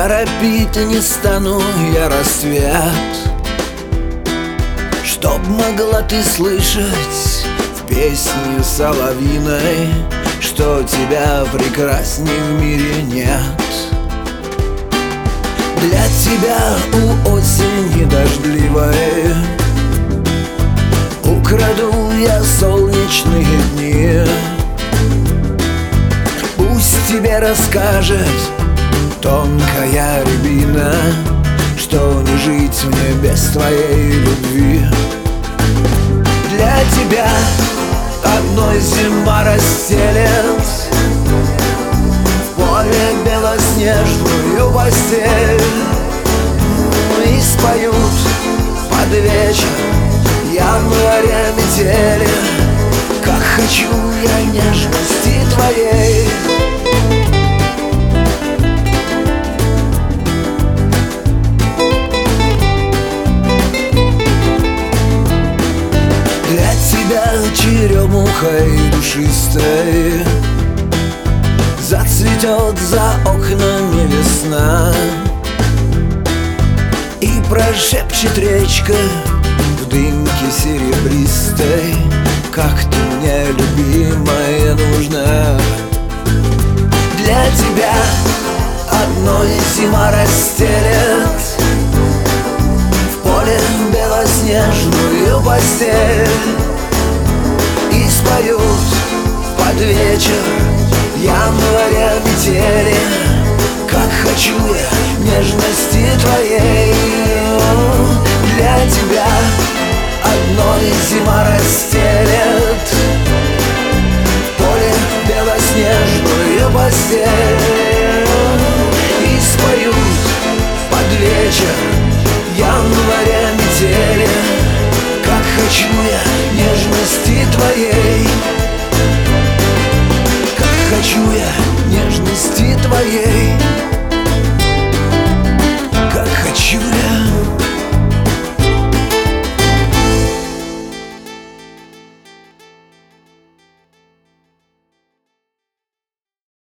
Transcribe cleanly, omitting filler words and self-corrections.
Торопить не стану я рассвет, чтоб могла ты слышать в песне соловьиной, что тебя прекрасней в мире нет. Для тебя у осени дождливой украду я солнечные дни. Пусть тебе расскажет тонкая рябина, что не жить мне без твоей любви. Для тебя одной зима расстелет в поле белоснежную постель, и споют под вечер января метели. Как хочу я нежности твоей. Для тебя черемухой душистой зацветет за окнами весна, и прошепчет речка в дымке серебристой: как ты мне, любимая, нужна. Для тебя одной зима расстелет в поле белоснежную постель, и споют под вечер января метели. Как хочу я нежности твоей. Для тебя одной зима расстелет